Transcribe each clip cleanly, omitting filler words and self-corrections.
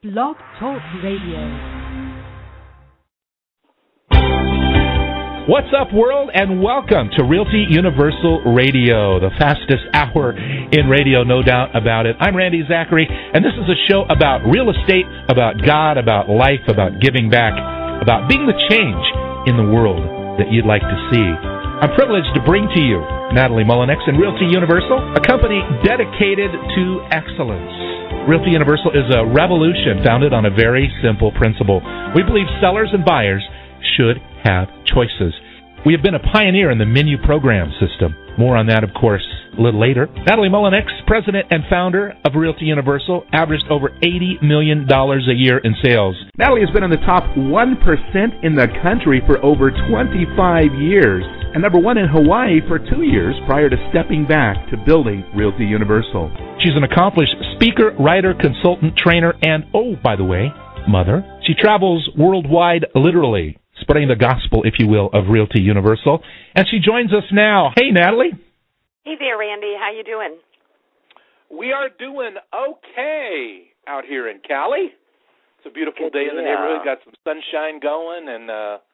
Blog Talk Radio. What's up, world, and welcome to Realty Universal Radio, the fastest hour in radio, no doubt about it. I'm Randy Zachary, and this is a show about real estate, about God, about life, about giving back, about being the change in the world that you'd like to see. I'm privileged to bring to you Natalie Mullinex and Realty Universal, a company dedicated to excellence. Realty Universal is a revolution founded on a very simple principle. We believe sellers and buyers should have choices. We have been a pioneer in the menu program system. More on that, of course, a little later. Natalie Mullinex, president and founder of Realty Universal, averaged over $80 million a year in sales. Natalie has been in the top 1% in the country for over 25 years, and number one in Hawaii for 2 years prior to stepping back to building Realty Universal. She's an accomplished speaker, writer, consultant, trainer, and, oh, by the way, mother. She travels worldwide, literally, spreading the gospel, if you will, of Realty Universal. And she joins us now. Hey, Natalie. Hey there, Randy. How you doing? We are doing okay out here in Cali. It's a beautiful day in the neighborhood. Got some sunshine going and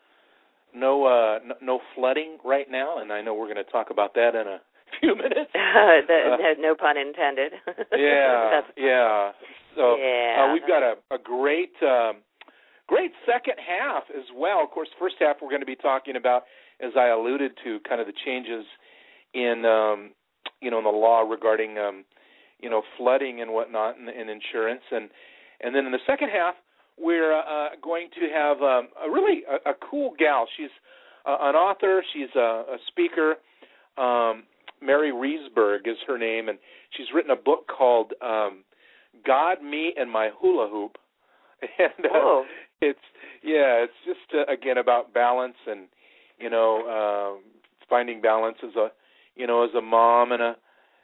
no flooding right now. And I know we're going to talk about that in a few minutes. No pun intended. Yeah. So we've got a great second half as well. Of course, first half we're going to be talking about, as I alluded to, kind of the changes in in the law regarding flooding and whatnot and insurance, and then in the second half we're going to have a cool gal. She's an author. She's a speaker. Mary Reesberg is her name, and she's written a book called God, Me, and My Hula Hoop. And it's just again about balance and finding balance as a mom and a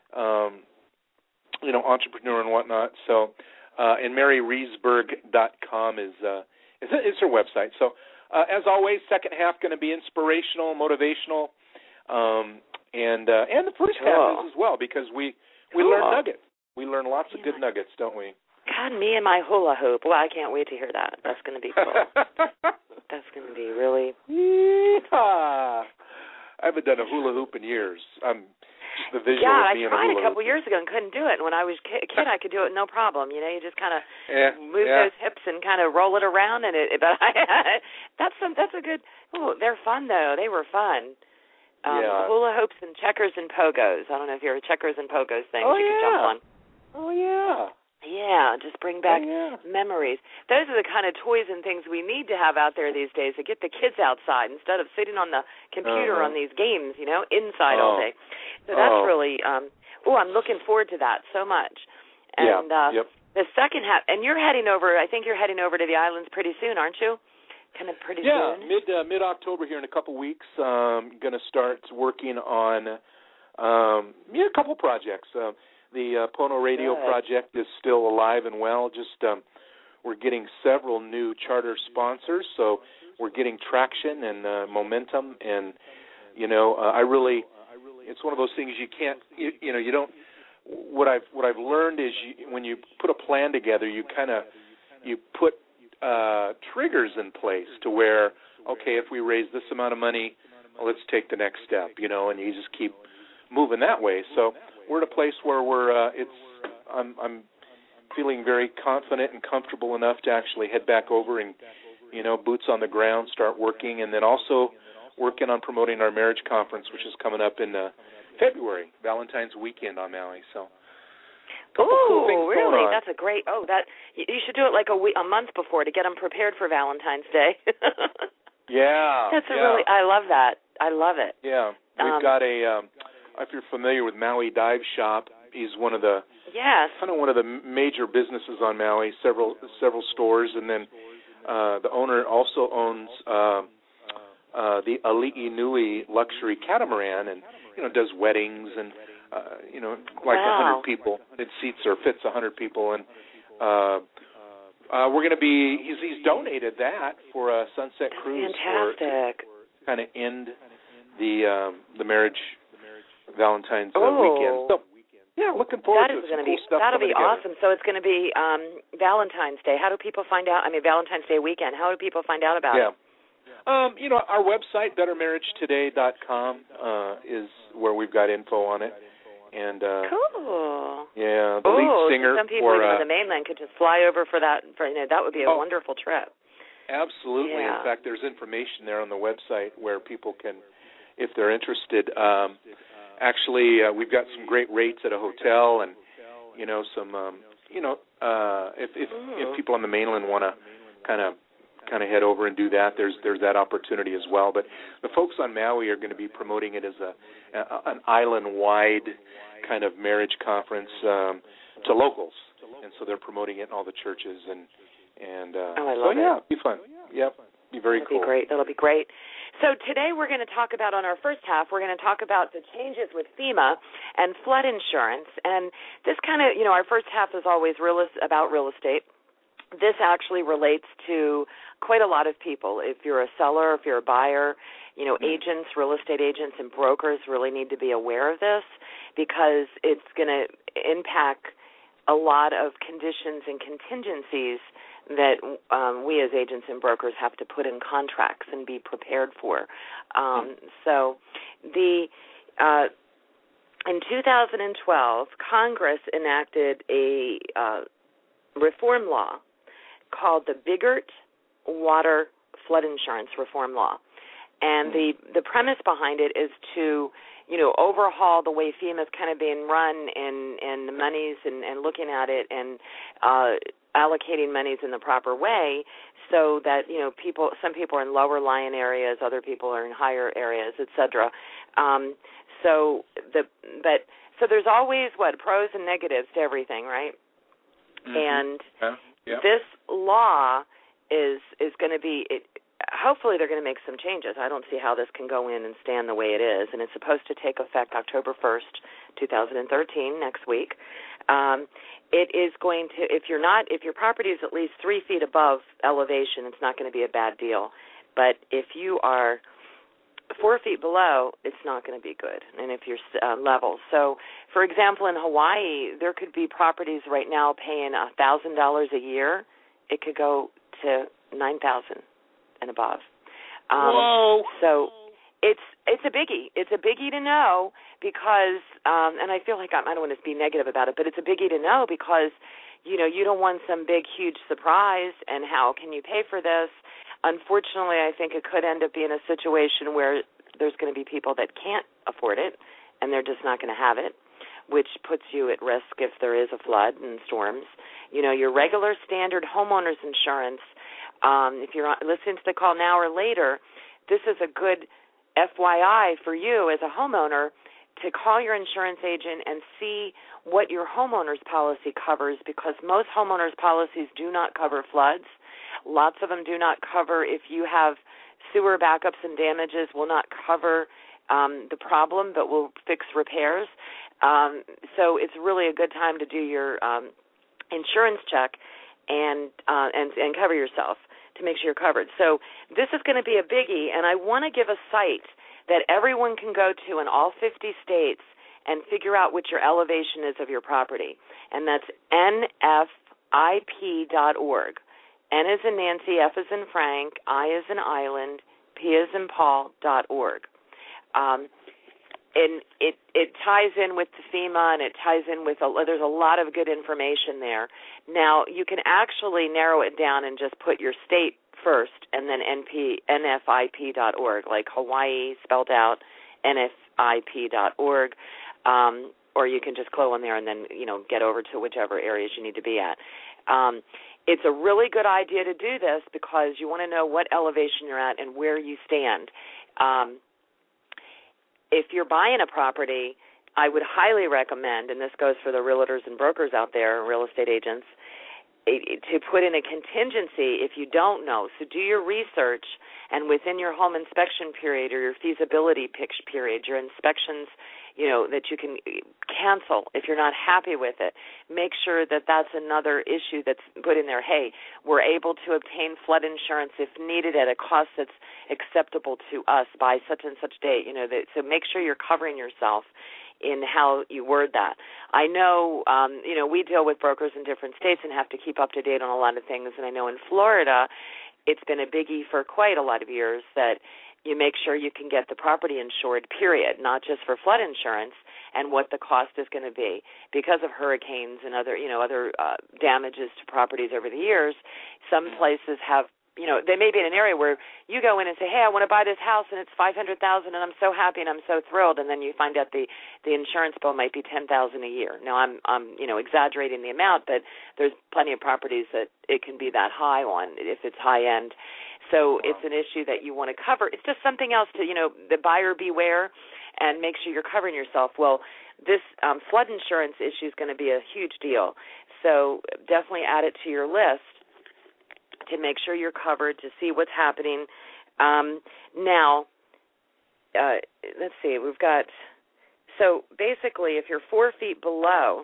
entrepreneur and whatnot. So and MaryReesberg.com is her website. So as always, second half going to be inspirational, motivational, and the first half is as well, because we learn nuggets. We learn lots of good nuggets, don't we? God, me and my hula hoop. Well, I can't wait to hear that. That's going to be cool. That's going to be really... I haven't done a hula hoop in years. I'm just the visual of me in a hula hoop. I tried a couple years ago and couldn't do it. And when I was a kid, I could do it no problem. You just kind of move those hips and kind of roll it around. That's a good... Oh, they're fun, though. They were fun. Hula hoops and checkers and pogos. I don't know if you're a checkers and pogos thing you can jump on. Oh, yeah. Yeah, just bring back memories. Those are the kind of toys and things we need to have out there these days to get the kids outside instead of sitting on the computer on these games, inside all day. So that's really, I'm looking forward to that so much. And the second half, and I think you're heading over to the islands pretty soon, aren't you? Kind of pretty soon? Yeah, mid-October here in a couple weeks. Going to start working on a couple projects. The Pono Radio project is still alive and well. Just we're getting several new charter sponsors, so we're getting traction and momentum. And it's one of those things you can't. You don't. What I've learned is when you put a plan together, you put triggers in place to where, okay, if we raise this amount of money, let's take the next step. And you just keep moving that way. So we're at a place where I'm feeling very confident and comfortable enough to actually head back over and, boots on the ground, start working, and then also working on promoting our marriage conference, which is coming up in February, Valentine's weekend on Maui. So, oh, really? That's a great. You should do it like a month before to get them prepared for Valentine's Day. I love that. I love it. Yeah, we've got if you're familiar with Maui Dive Shop, he's one of the major businesses on Maui, several stores, and then the owner also owns the Ali'i Nui luxury catamaran, and does weddings and 100 people. It fits 100 people, and we're going to be. He's donated that for a sunset cruise. Fantastic. To kind of end the marriage Valentine's weekend. So Yeah, looking forward to it. That'll be awesome. So it's going to be Valentine's Day. How do people find out? I mean, Valentine's Day weekend. How do people find out about it? Our website, bettermarriagettoday.com, is where we've got info on it. And cool. Yeah, the lead singer. So some people on the mainland could just fly over for that. That would be a wonderful trip. Absolutely. Yeah. In fact, there's information there on the website where people can, if they're interested. Actually, we've got some great rates at a hotel, and some if people on the mainland want to kind of head over and do that, there's that opportunity as well. But the folks on Maui are going to be promoting it as an island-wide kind of marriage conference to locals, and so they're promoting it in all the churches and I love it. It'll be fun. Yep, be very cool. That'll be great. So today we're going to talk about, on our first half, we're going to talk about the changes with FEMA and flood insurance. And this kind of, our first half is always about real estate. This actually relates to quite a lot of people. If you're a seller, if you're a buyer, agents, real estate agents, and brokers really need to be aware of this, because it's going to impact a lot of conditions and contingencies that we as agents and brokers have to put in contracts and be prepared for. So in 2012, Congress enacted a reform law called the Biggert Water Flood Insurance Reform Law. And the premise behind it is to overhaul the way FEMA is kind of being run and the monies and looking at it and allocating monies in the proper way, so that some people are in lower lying areas, other people are in higher areas, etc. So there's always pros and negatives to everything, right? And this law is going to be. Hopefully they're going to make some changes. I don't see how this can go in and stand the way it is, and it's supposed to take effect October 1st, 2013, next week. It is going to, if your property is at least 3 feet above elevation, it's not going to be a bad deal. But if you are 4 feet below, it's not going to be good, and if you're level. So, for example, in Hawaii, there could be properties right now paying $1,000 a year. It could go to $9,000 and above. Whoa! So it's a biggie. It's a biggie to know because, and I feel like I don't want to be negative about it, but it's a biggie to know because, you don't want some big, huge surprise, and how can you pay for this? Unfortunately, I think it could end up being a situation where there's going to be people that can't afford it, and they're just not going to have it, which puts you at risk if there is a flood and storms. Your regular standard homeowner's insurance, if you're listening to the call now or later, this is a good FYI for you as a homeowner to call your insurance agent and see what your homeowner's policy covers, because most homeowners' policies do not cover floods. Lots of them do not cover if you have sewer backups and damages, will not cover the problem, but will fix repairs. So it's really a good time to do your insurance check and cover yourself to make sure you're covered. So this is going to be a biggie, and I want to give a site that everyone can go to in all 50 states and figure out what your elevation is of your property, and that's nfip.org. N as in Nancy, F as in Frank, I as in Island, P as in Paul.org. And it ties in with the FEMA, and it ties in with there's a lot of good information there. Now, you can actually narrow it down and just put your state first, and then nfip.org, like Hawaii spelled out, nfip.org, or you can just go on there and then get over to whichever areas you need to be at. It's a really good idea to do this because you want to know what elevation you're at and where you stand. If you're buying a property, I would highly recommend, and this goes for the realtors and brokers out there, real estate agents, to put in a contingency if you don't know. So do your research, and within your home inspection period or your feasibility period, your inspections, that you can cancel if you're not happy with it. Make sure that that's another issue that's put in there. Hey, we're able to obtain flood insurance if needed at a cost that's acceptable to us by such and such date. So make sure you're covering yourself in how you word that. I know, we deal with brokers in different states and have to keep up to date on a lot of things. And I know in Florida, it's been a biggie for quite a lot of years that you make sure you can get the property insured, period, not just for flood insurance and what the cost is going to be. Because of hurricanes and other damages to properties over the years, some places have, they may be in an area where you go in and say, hey, I want to buy this house and it's $500,000 and I'm so happy and I'm so thrilled, and then you find out the insurance bill might be $10,000 a year. Now I'm exaggerating the amount, but there's plenty of properties that it can be that high on if it's high end. So it's an issue that you want to cover. It's just something else to, the buyer beware and make sure you're covering yourself. Well, this flood insurance issue is going to be a huge deal. So definitely add it to your list to make sure you're covered, to see what's happening. Now, let's see, so basically if you're 4 feet below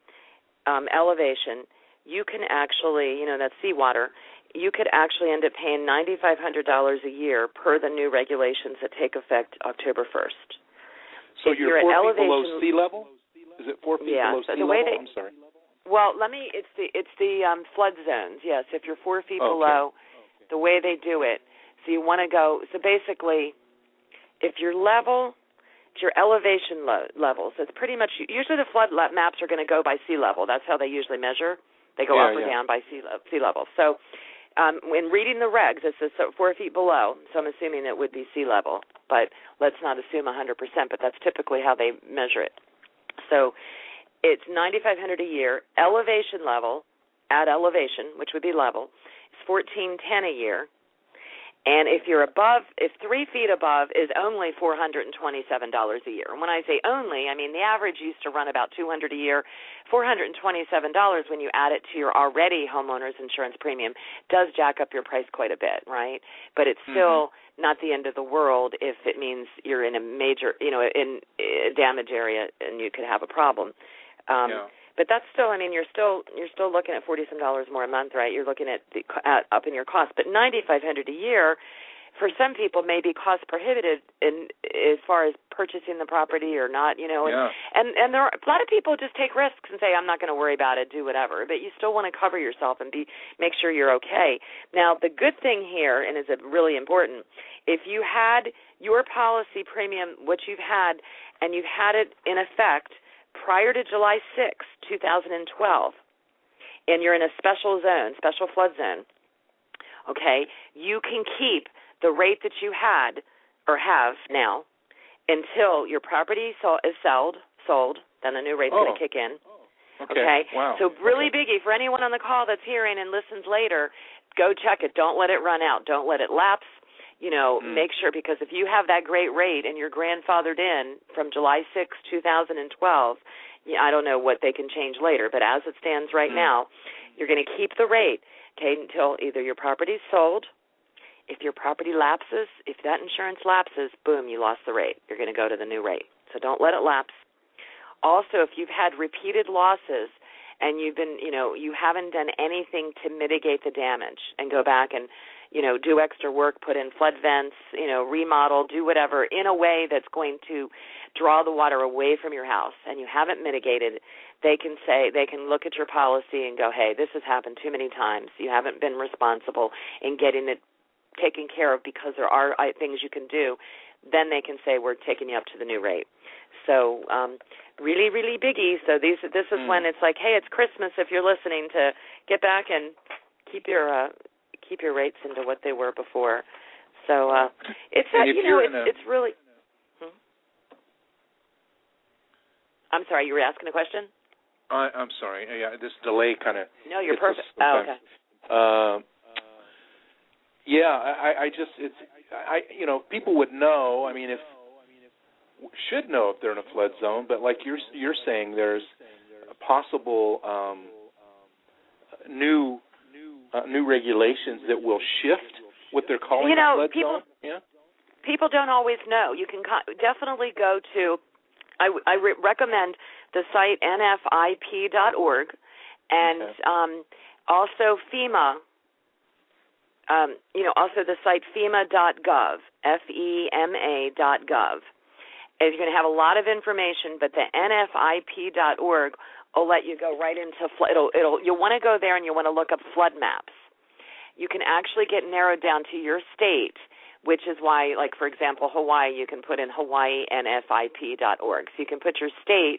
elevation, you can actually, that's seawater, you could actually end up paying $9,500 a year per the new regulations that take effect October 1st. So you're 4 feet below sea level? Is it 4 feet below sea level? I'm sorry. Well, it's the flood zones. Yes, if you're 4 feet below, the way they do it. So you want to go. So basically, if your level, it's your elevation level. So it's pretty much usually the flood maps are going to go by sea level. That's how they usually measure. They go up or down by sea level. So when reading the regs, it says 4 feet below. So I'm assuming it would be sea level, but let's not assume 100%. But that's typically how they measure it. So it's $9,500 a year. Elevation level, at elevation, which would be level, is $1,410 a year. And if 3 feet above is only $427 a year. And when I say only, I mean the average used to run about $200 a year. $427 when you add it to your already homeowner's insurance premium does jack up your price quite a bit, right? But it's still not the end of the world if it means you're in a major, in a damage area and you could have a problem. But that's still, you're still looking at $40-some more a month, right? You're looking at up in your cost. But $9,500 a year, for some people, may be cost prohibitive as far as purchasing the property or not, And there are a lot of people just take risks and say, I'm not going to worry about it, do whatever. But you still want to cover yourself and make sure you're okay. Now, the good thing here, and is really important, if you had your policy premium, what you've had, and you've had it in effect prior to July 6, 2012, and you're in a special flood zone, okay, you can keep the rate that you had or have now until your property is sold, then the new rate's going to kick in. Okay? Wow. So really biggie for anyone on the call that's hearing and listens later, go check it. Don't let it run out. Don't let it lapse. Make sure, because if you have that great rate and you're grandfathered in from July 6, 2012, I don't know what they can change later, but as it stands right now, you're going to keep the rate, okay, until either your property's sold. If your property lapses, if that insurance lapses, boom, you lost the rate. You're going to go to the new rate. So don't let it lapse. Also, if you've had repeated losses and you've been, you haven't done anything to mitigate the damage and go back and do extra work, put in flood vents, remodel, do whatever in a way that's going to draw the water away from your house, and you haven't mitigated, they can look at your policy and go, hey, this has happened too many times. You haven't been responsible in getting it taken care of because there are things you can do. Then they can say, we're taking you up to the new rate. So really, really biggie. So this is when it's like, hey, it's Christmas if you're listening, to get back and keep your rates into what they were before. So it's really. I'm sorry, you were asking a question? I'm sorry. Yeah, this delay kind of. No, you're perfect. Oh, okay. People would know. Should know if they're in a flood zone, but like you're saying, there's a possible new regulations that will shift what they're calling a flood zone. Yeah. People don't always know. You can definitely go to. I recommend the site nfip.org and also FEMA. Also the site FEMA.gov, FEMA.gov. And you're going to have a lot of information, but the NFIP.org will let you go right into flood. You'll want to go there and you'll want to look up flood maps. You can actually get narrowed down to your state, which is why, like, for example, Hawaii, you can put in HawaiiNFIP.org. So you can put your state,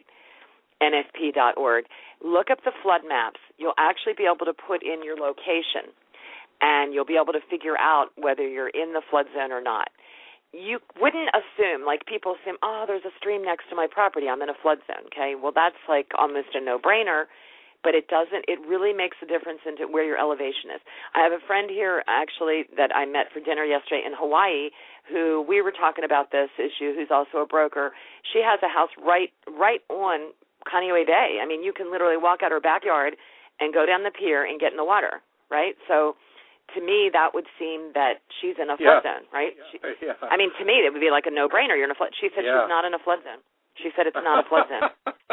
NFP.org. Look up the flood maps. You'll actually be able to put in your location, and you'll be able to figure out whether you're in the flood zone or not. You wouldn't assume, like people assume, oh, there's a stream next to my property, I'm in a flood zone, okay? Well, that's like almost a no-brainer, but it really makes a difference into where your elevation is. I have a friend here, actually, that I met for dinner yesterday in Hawaii, who we were talking about this issue, who's also a broker. She has a house right on Kaneohe Bay. I mean, you can literally walk out her backyard and go down the pier and get in the water, right? So to me, that would seem that she's in a flood zone, right? I mean, to me, it would be like a no-brainer. You're in a flood. She said she's not in a flood zone. She said it's not a flood zone.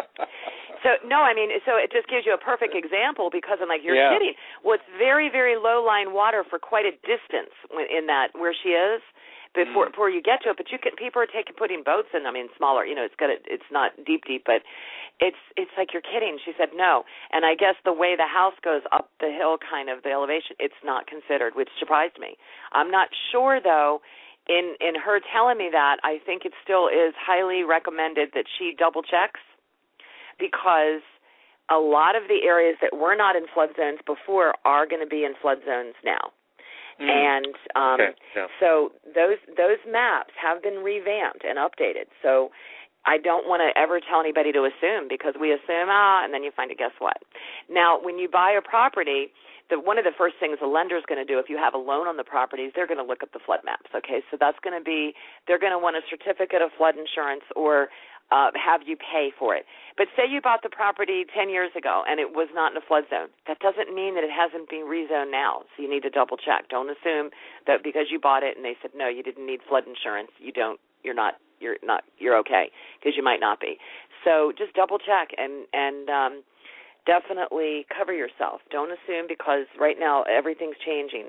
So, no, I mean, so it just gives you a perfect example because I'm like, you're kidding. Well, it's very, very low-lying water for quite a distance where she is before you get to it. But people are putting boats in. I mean, smaller. You know, it's not deep, but it's like you're kidding. She said no, and I guess the way the house goes up the hill, kind of the elevation, it's not considered, which surprised me. I'm not sure though. In her telling me that, I think it still is highly recommended that she double checks, because a lot of the areas that were not in flood zones before are going to be in flood zones now. And so those maps have been revamped and updated. So I don't want to ever tell anybody to assume, because we assume, and then you find it, guess what? Now, when you buy a property, one of the first things a lender is going to do, if you have a loan on the properties, they're going to look up the flood maps, okay? So that's going to be, they're going to want a certificate of flood insurance or have you pay for it. But say you bought the property 10 years ago and it was not in a flood zone. That doesn't mean that it hasn't been rezoned now, so you need to double check. Don't assume that because you bought it and they said, no, you didn't need flood insurance, you're okay, because you might not be. So just double check and definitely cover yourself. Don't assume, because right now everything's changing.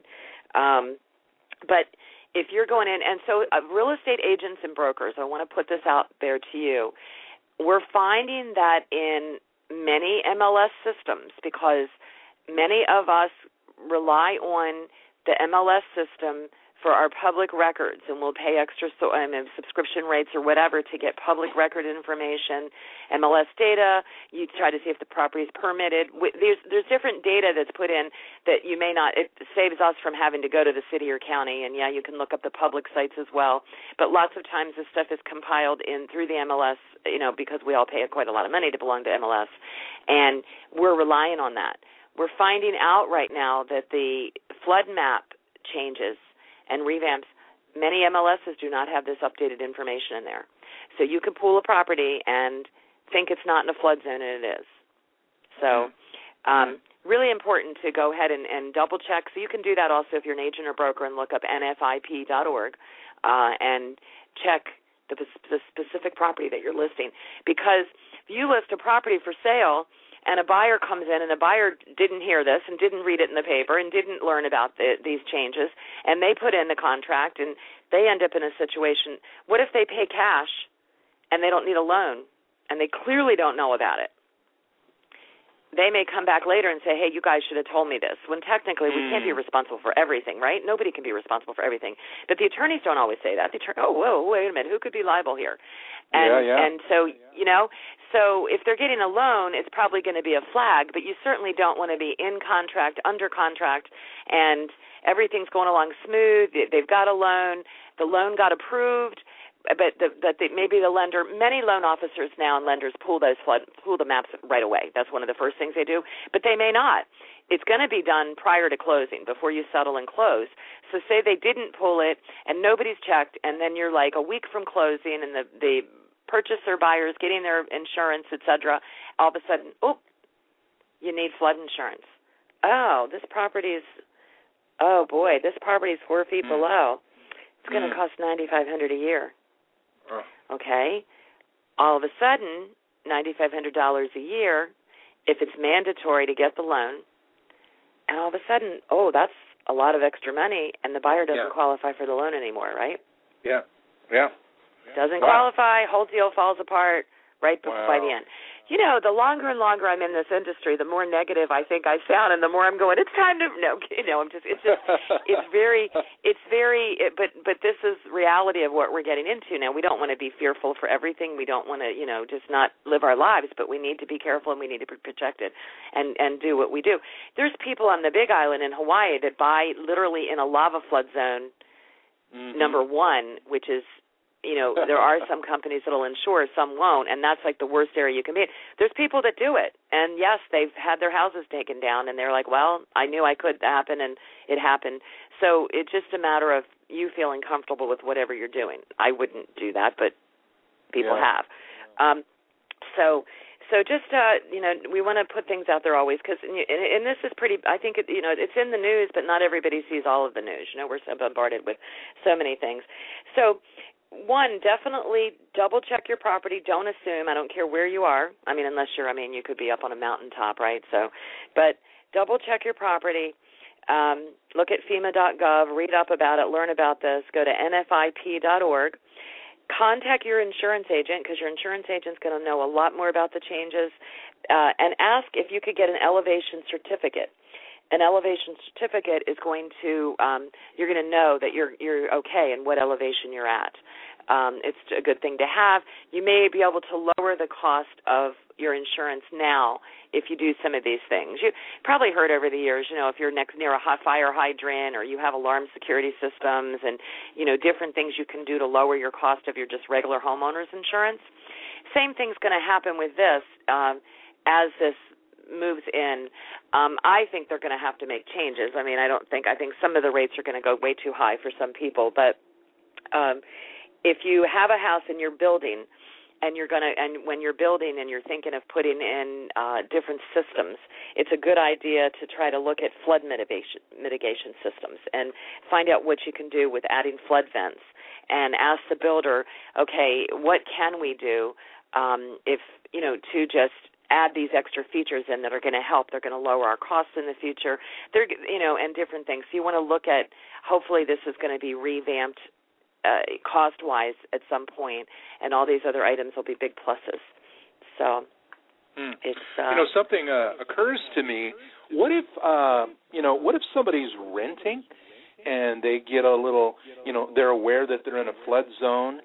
But if you're going in, and so real estate agents and brokers, I want to put this out there to you, we're finding that in many MLS systems, because many of us rely on the MLS system for our public records, and we'll pay extra subscription rates or whatever to get public record information, MLS data. You try to see if the property is permitted. There's different data that's put in that you may not. It saves us from having to go to the city or county, and you can look up the public sites as well. But lots of times this stuff is compiled in through the MLS, because we all pay quite a lot of money to belong to MLS, and we're relying on that. We're finding out right now that the flood map changes and revamps, many MLSs do not have this updated information in there. So you can pool a property and think it's not in a flood zone, and it is. So really important to go ahead and double check. So you can do that also if you're an agent or broker, and look up NFIP.org and check the specific property that you're listing. Because if you list a property for sale and a buyer comes in, and the buyer didn't hear this and didn't read it in the paper and didn't learn about these changes, and they put in the contract and they end up in a situation, what if they pay cash and they don't need a loan and they clearly don't know about it? They may come back later and say, hey, you guys should have told me this, when technically we can't be responsible for everything, right? Nobody can be responsible for everything. But the attorneys don't always say that. Wait a minute, who could be liable here? And so, so if they're getting a loan, it's probably going to be a flag, but you certainly don't want to be in contract, under contract, and everything's going along smooth. They've got a loan. The loan got approved. But maybe the lender, many loan officers now and lenders pull the maps right away. That's one of the first things they do. But they may not. It's going to be done prior to closing, before you settle and close. So say they didn't pull it and nobody's checked, and then you're like a week from closing, and the purchaser, buyers getting their insurance, et cetera, all of a sudden, you need flood insurance. This property is 4 feet below. It's going to cost $9,500 a year. Okay, all of a sudden, $9,500 a year, if it's mandatory to get the loan, and all of a sudden, that's a lot of extra money, and the buyer doesn't qualify for the loan anymore, right? Yeah. Doesn't qualify, whole deal falls apart right by the end. You know, the longer and longer I'm in this industry, the more negative I think I sound, and the more I'm going, it's time to, but this is reality of what we're getting into now. We don't want to be fearful for everything. We don't want to, just not live our lives, but we need to be careful and we need to be protected and do what we do. There's people on the Big Island in Hawaii that buy literally in a lava flood zone, number one, which is, there are some companies that will insure, some won't, and that's like the worst area you can be in. There's people that do it, and yes, they've had their houses taken down, and they're like, well, I knew I could happen, and it happened. So it's just a matter of you feeling comfortable with whatever you're doing. I wouldn't do that, but people have. So just, we want to put things out there always, because, and this is pretty, I think, it's in the news, but not everybody sees all of the news. We're so bombarded with so many things. So, one, definitely double-check your property. Don't assume. I don't care where you are. Unless you could be up on a mountaintop, right? But double-check your property. Look at FEMA.gov. Read up about it. Learn about this. Go to nfip.org. Contact your insurance agent, because your insurance agent's going to know a lot more about the changes. And ask if you could get an elevation certificate. An elevation certificate is going to, you're going to know that you're okay and what elevation you're at. It's a good thing to have. You may be able to lower the cost of your insurance now if you do some of these things. You probably heard over the years, if you're near a fire hydrant or you have alarm security systems and, different things you can do to lower your cost of your just regular homeowner's insurance. Same thing's going to happen with this as this moves in. I think they're going to have to make changes. I think some of the rates are going to go way too high for some people, but if you have a house and you're building and when you're building and you're thinking of putting in different systems, it's a good idea to try to look at flood mitigation systems and find out what you can do with adding flood vents and ask the builder, okay, what can we do to just add these extra features in that are going to help. They're going to lower our costs in the future. And different things. So you want to look at, hopefully this is going to be revamped cost-wise at some point, and all these other items will be big pluses. So it's something occurs to me. What if somebody's renting and they get a little, they're aware that they're in a flood zone?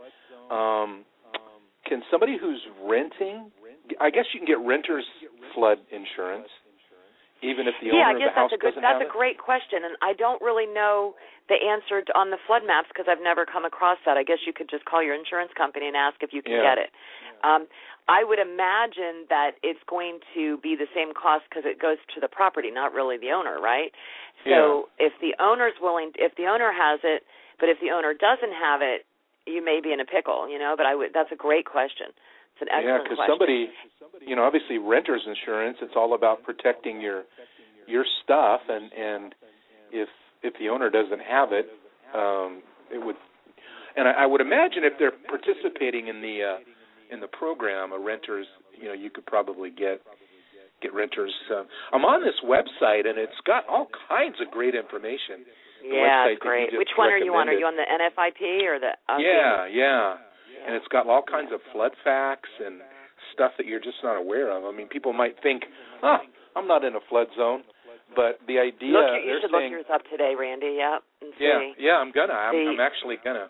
Can somebody who's renting, I guess you can get renter's flood insurance, even if the owner of the house doesn't have it? That's a great question, and I don't really know the answer on the flood maps because I've never come across that. I guess you could just call your insurance company and ask if you can get it. I would imagine that it's going to be the same cost because it goes to the property, not really the owner, right? So if the owner's willing, if the owner has it, but if the owner doesn't have it, you may be in a pickle, But that's a great question. It's an excellent question. Somebody, obviously renter's insurance, it's all about protecting your stuff, and if the owner doesn't have it, it would. And I would imagine if they're participating in the program, a renter's, you could probably get renters. I'm on this website, and it's got all kinds of great information. Yeah, great. Which one are you on? Are you on the NFIP or the? Yeah. And it's got all kinds of flood facts and stuff that you're just not aware of. People might think, I'm not in a flood zone, but the idea you should look yours up today, Randy. Yeah. And see. Yeah. I'm actually gonna.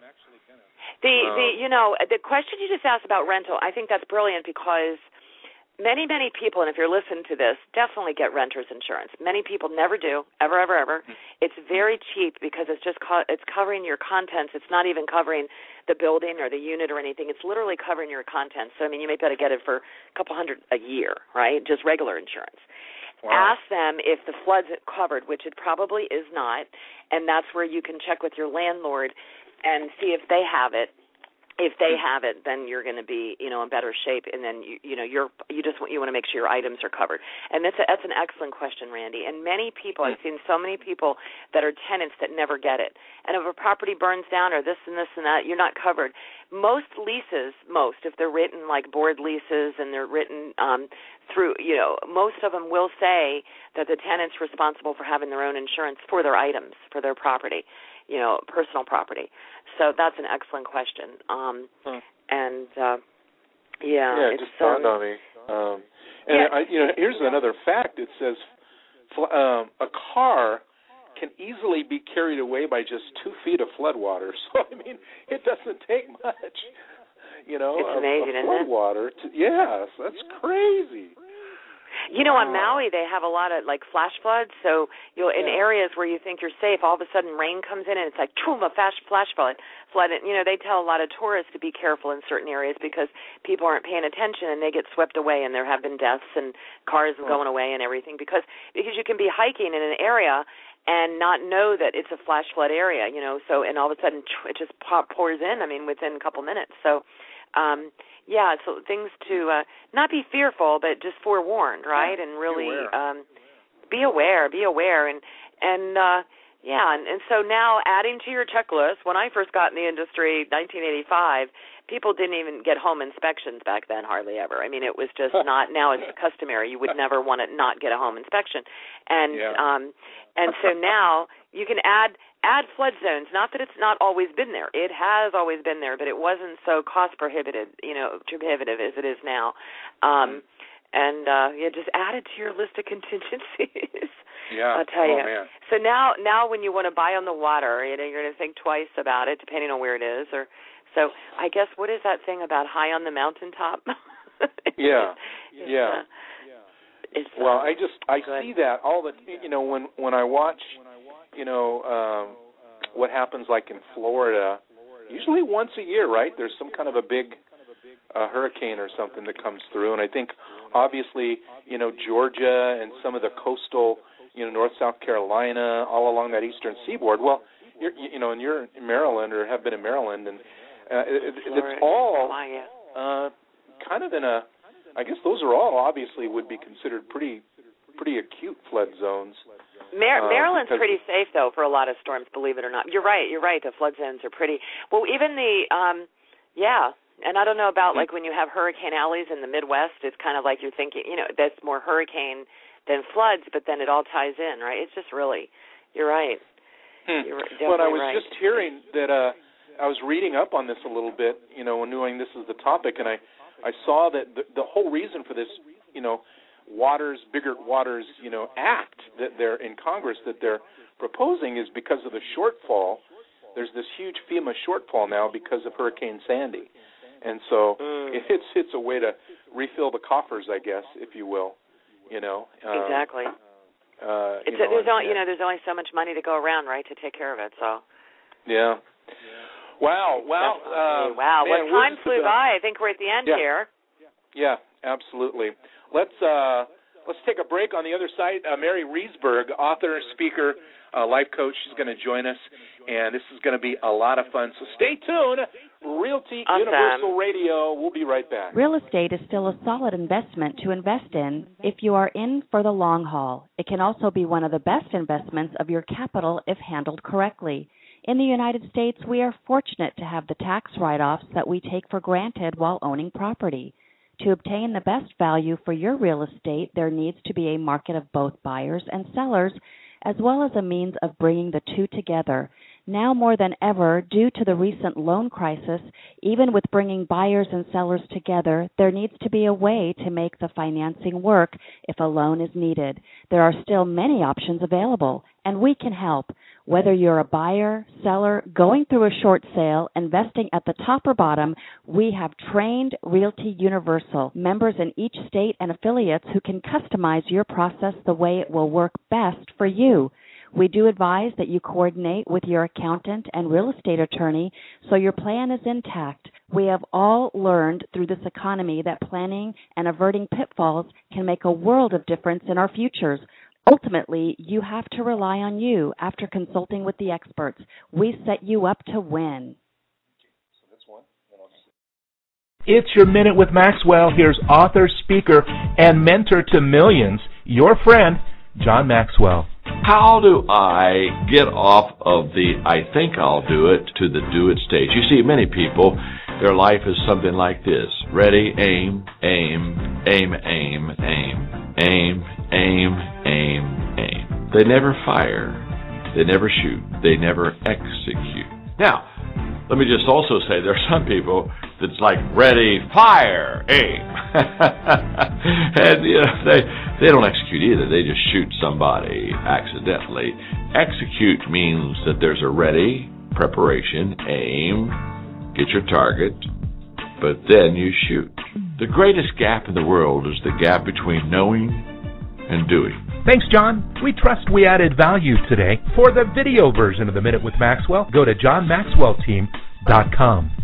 The question you just asked about rental, I think that's brilliant because many people, and if you're listening to this, definitely get renter's insurance. Many people never do, ever. It's very cheap because it's covering your contents. It's not even covering the building or the unit or anything. It's literally covering your contents. So, you may be able to get it for a couple $100 a year, right? Just regular insurance. Wow. Ask them if the flood's covered, which it probably is not, and that's where you can check with your landlord and see if they have it. If they have it, then you're going to be, in better shape, and then you want to make sure your items are covered. And that's an excellent question, Randy. And many people, I've seen so many people that are tenants that never get it. And if a property burns down or this and this and that, you're not covered. Most leases, if they're written like board leases and they're written through, most of them will say that the tenant's responsible for having their own insurance for their items, for their property. personal property. So that's an excellent question. And it just dawned on me. Here's another fact. It says a car can easily be carried away by just 2 feet of flood water. So it doesn't take much. It's amazing, isn't it? Flood water. Yes, that's crazy. On Maui, they have a lot of flash floods. So in areas where you think you're safe, all of a sudden rain comes in and it's like boom, a flash flood. And they tell a lot of tourists to be careful in certain areas because people aren't paying attention and they get swept away, and there have been deaths and cars going away and everything because you can be hiking in an area and not know that it's a flash flood area. So and all of a sudden it just pours in. Within a couple minutes. So. So things to not be fearful, but just forewarned, right? And really be aware. And so now adding to your checklist, when I first got in the industry, 1985, people didn't even get home inspections back then, hardly ever. It was just not. Now it's customary. You would never want to not get a home inspection, and so now you can add flood zones. Not that it's not always been there. It has always been there, but it wasn't so cost prohibitive as it is now. Just add it to your list of contingencies. Yeah, I'll tell you. Man. So now when you want to buy on the water, you're going to think twice about it, depending on where it is. So I guess, what is that thing about high on the mountaintop? Well, I see that all the when I watch what happens in Florida, usually once a year, right? There's some kind of a big hurricane or something that comes through, and I think obviously Georgia and some of the coastal North South Carolina, all along that eastern seaboard. Well, you're in Maryland or have been in Maryland, and it's all kind of in a. I guess those are all obviously would be considered pretty acute flood zones. Maryland's pretty safe though for a lot of storms, believe it or not. You're right. The flood zones are pretty. Well, even the and I don't know about when you have hurricane alleys in the Midwest. It's kind of like you're thinking, that's more hurricane than floods, but then it all ties in, right? It's just really, you're right. You're definitely I was right. just hearing that I was reading up on this a little bit, knowing this is the topic, and I saw that the whole reason for this, Bigger Waters, act that they're in Congress that they're proposing is because of the shortfall. There's this huge FEMA shortfall now because of Hurricane Sandy, and so it's a way to refill the coffers, I guess, if you will. Exactly. There's only so much money to go around, right, to take care of it. So. Yeah. Wow. Wow. Man, time flew by. I think we're at the end here. Yeah, absolutely. Let's take a break. On the other side, Mary Reesberg, author, speaker, life coach, she's going to join us, and this is going to be a lot of fun. So stay tuned. Realty Universal Radio. We'll be right back. Real estate is still a solid investment to invest in if you are in for the long haul. It can also be one of the best investments of your capital if handled correctly. In the United States, we are fortunate to have the tax write-offs that we take for granted while owning property. To obtain the best value for your real estate, there needs to be a market of both buyers and sellers, as well as a means of bringing the two together. Now more than ever, due to the recent loan crisis, even with bringing buyers and sellers together, there needs to be a way to make the financing work if a loan is needed. There are still many options available, and we can help. Whether you're a buyer, seller, going through a short sale, investing at the top or bottom, we have trained Realty Universal, members in each state and affiliates who can customize your process the way it will work best for you. We do advise that you coordinate with your accountant and real estate attorney so your plan is intact. We have all learned through this economy that planning and averting pitfalls can make a world of difference in our futures. Ultimately, you have to rely on you after consulting with the experts. We set you up to win. It's your Minute with Maxwell. Here's author, speaker, and mentor to millions, your friend, John Maxwell. How do I get off of the I think I'll do it to the do it stage? You see, many people, their life is something like this. Ready, aim, aim, aim, aim, aim, aim, aim, aim, aim. They never fire. They never shoot. They never execute. Now, let me just also say there are some people that's like ready, fire, aim. And they don't execute either. They just shoot somebody accidentally. Execute means that there's a ready, preparation, aim, get your target, but then you shoot. The greatest gap in the world is the gap between knowing and doing. Thanks, John. We trust we added value today. For the video version of The Minute with Maxwell, go to johnmaxwellteam.com.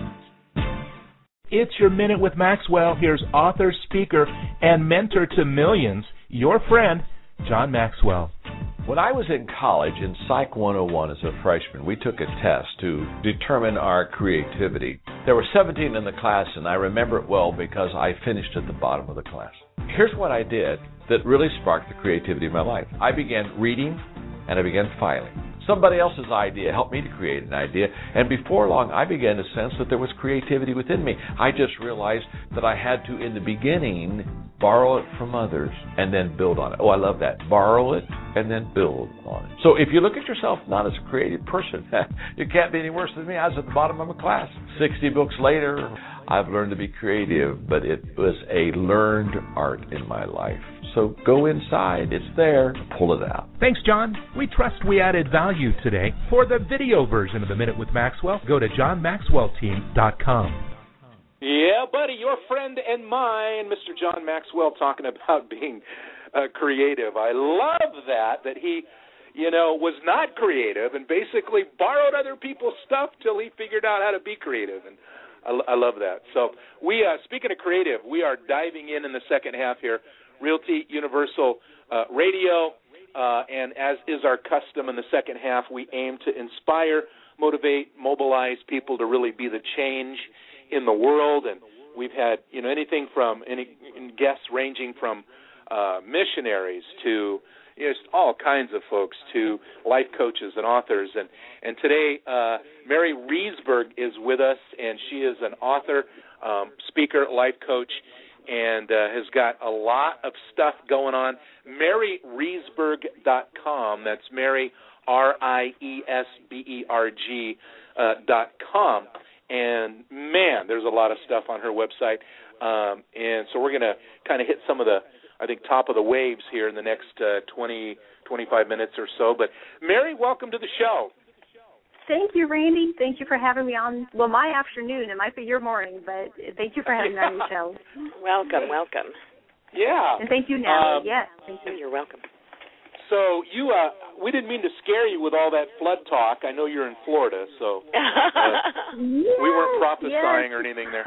It's your Minute with Maxwell. Here's author, speaker, and mentor to millions, your friend, John Maxwell. When I was in college in Psych 101 as a freshman, we took a test to determine our creativity. There were 17 in the class, and I remember it well because I finished at the bottom of the class. Here's what I did that really sparked the creativity of my life. I began reading, and I began filing. Somebody else's idea helped me to create an idea, and before long I began to sense that there was creativity within me. I just realized that I had to, in the beginning, borrow it from others and then build on it. Oh, I love that. Borrow it and then build on it. So if you look at yourself not as a creative person, you can't be any worse than me. I was at the bottom of my class. 60 books later, I've learned to be creative, but it was a learned art in my life. So go inside. It's there. Pull it out. Thanks, John. We trust we added value today. For the video version of The Minute with Maxwell, go to johnmaxwellteam.com. Yeah, buddy, your friend and mine, Mr. John Maxwell, talking about being creative. I love that he, was not creative and basically borrowed other people's stuff till he figured out how to be creative. And I love that. So we, speaking of creative, we are diving in the second half here. Realty Universal Radio, and as is our custom in the second half, we aim to inspire, motivate, mobilize people to really be the change in the world. And we've had, anything from guests ranging from missionaries to just all kinds of folks, to life coaches and authors. And today, Mary Reesberg is with us, and she is an author, speaker, life coach, and has got a lot of stuff going on. MaryReesberg.com. That's Mary, RIESBERG.com. And, man, there's a lot of stuff on her website. And so we're going to kind of hit some of the, I think, top of the waves here in the next 20, 25 minutes or so. But, Mary, welcome to the show. Thank you, Randy. Thank you for having me on, my afternoon. It might be your morning, but thank you for having me on the show. Welcome. Yeah. And thank you, Natalie. Yes, thank you. You're welcome. So we didn't mean to scare you with all that flood talk. I know you're in Florida, so we weren't prophesying or anything there.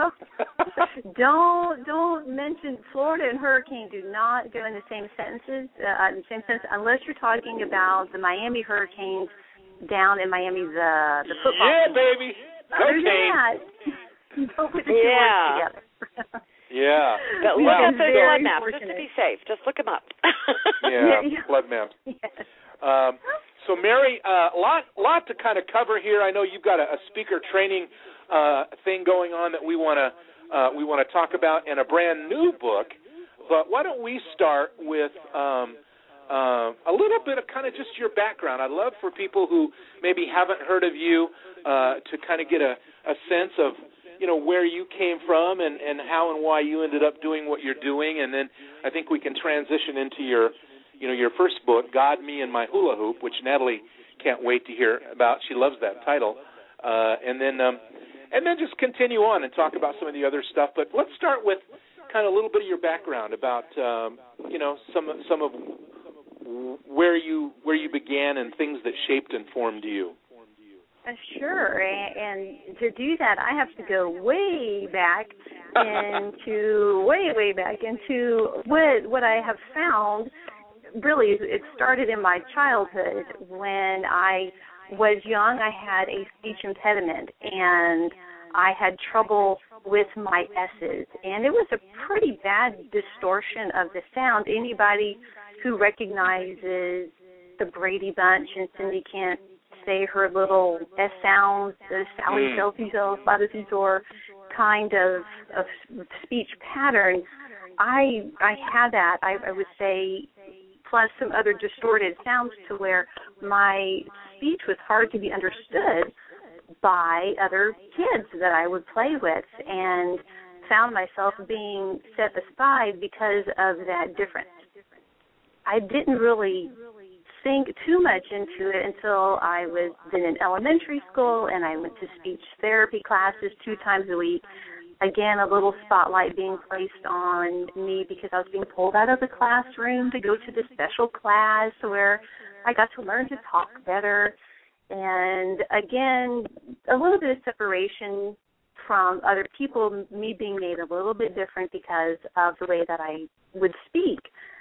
Don't mention Florida and hurricane. Do not go in the same sentences. Unless you're talking about the Miami hurricanes down in Miami, the football. Yeah, baby. Other than that, don't put the two words together. Yeah. But look at those flood maps just to be safe. Just look them up. Yeah, flood maps. Yes. So, Mary, a lot to kind of cover here. I know you've got a speaker training thing going on that we want to talk about, and a brand new book. But why don't we start with a little bit of kind of just your background. I'd love for people who maybe haven't heard of you to kind of get a sense of, where you came from and how and why you ended up doing what you're doing. And then I think we can transition into your first book, God, Me, and My Hula Hoop, which Natalie can't wait to hear about. She loves that title. And then just continue on and talk about some of the other stuff. But let's start with kind of a little bit of your background about, some of where you began and things that shaped and formed you. Sure, and to do that, I have to go way back into what I have found. Really, it started in my childhood. When I was young, I had a speech impediment, and I had trouble with my S's, and it was a pretty bad distortion of the sound. Anybody who recognizes the Brady Bunch and Cindy can't say her little S sounds, the Sally Selfie Self, kind of speech pattern, I had that. I would say plus some other distorted sounds to where my speech was hard to be understood by other kids that I would play with, and found myself being set aside because of that difference. I didn't really think too much into it until I was then in elementary school, and I went to speech therapy classes 2 times a week. Again, a little spotlight being placed on me because I was being pulled out of the classroom to go to the special class where I got to learn to talk better. And again, a little bit of separation from other people, me being made a little bit different because of the way that I would speak.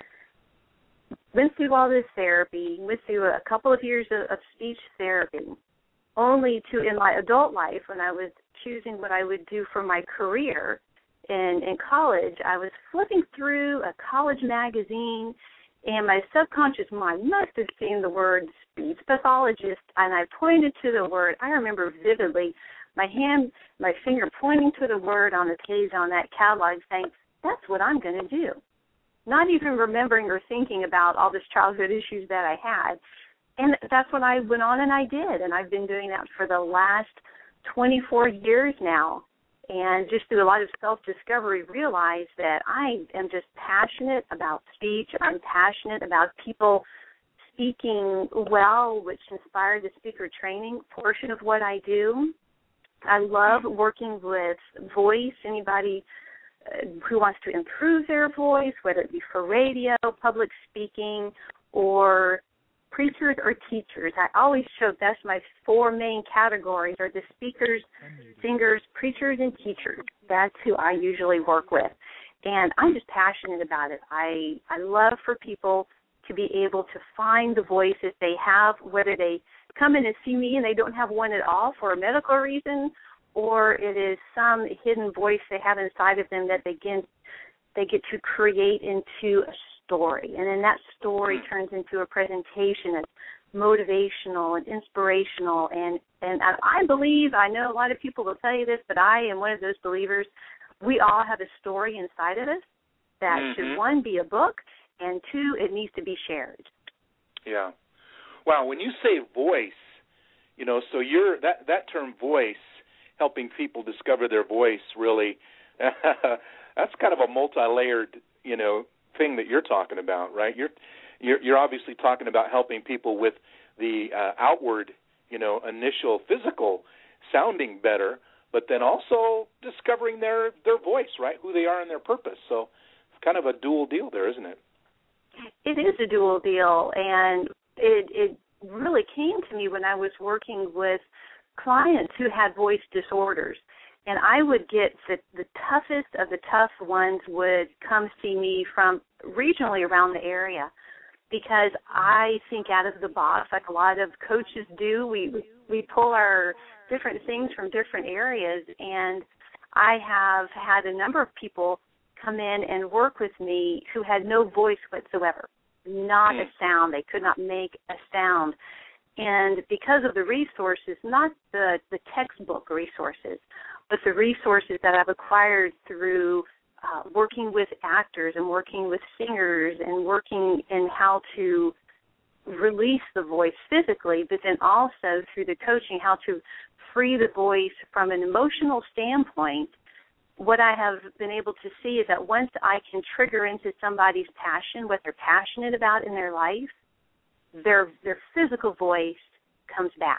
Went through all this therapy, went through a couple of years of speech therapy, only to, in my adult life, when I was choosing what I would do for my career in college, I was flipping through a college magazine, and my subconscious mind must have seen the word speech pathologist, and I pointed to the word. I remember vividly my finger pointing to the word on the page on that catalog saying, that's what I'm going to do. Not even remembering or thinking about all this childhood issues that I had. And that's what I went on and I did, and I've been doing that for the last 24 years now. And just through a lot of self-discovery, realized that I am just passionate about speech. I'm passionate about people speaking well, which inspired the speaker training portion of what I do. I love working with voice, anybody who wants to improve their voice, whether it be for radio, public speaking, or preachers or teachers. I always show that's my 4 main categories are the speakers, singers, preachers, and teachers. That's who I usually work with. And I'm just passionate about it. I love for people to be able to find the voices they have, whether they come in and see me and they don't have one at all for a medical reason, or it is some hidden voice they have inside of them that they get to create into a story. And then that story turns into a presentation that's motivational and inspirational. And I believe, I know a lot of people will tell you this, but I am one of those believers, we all have a story inside of us that should, 1, be a book, and 2, it needs to be shared. Yeah. Wow, when you say voice, so you're that term voice, helping people discover their voice, really, that's kind of a multi-layered, thing that you're talking about, right? You're obviously talking about helping people with the outward, initial physical sounding better, but then also discovering their voice, right? Who they are and their purpose. So it's kind of a dual deal there, isn't it? It is a dual deal, and it really came to me when I was working with clients who had voice disorders. And I would get the toughest of the tough ones would come see me from regionally around the area, because I think out of the box like a lot of coaches do. We pull our different things from different areas, and I have had a number of people come in and work with me who had no voice whatsoever, not a sound. They could not make a sound. And because of the resources, not the textbook resources, but the resources that I've acquired through working with actors and working with singers and working in how to release the voice physically, but then also through the coaching, how to free the voice from an emotional standpoint, what I have been able to see is that once I can trigger into somebody's passion, what they're passionate about in their life, their physical voice comes back.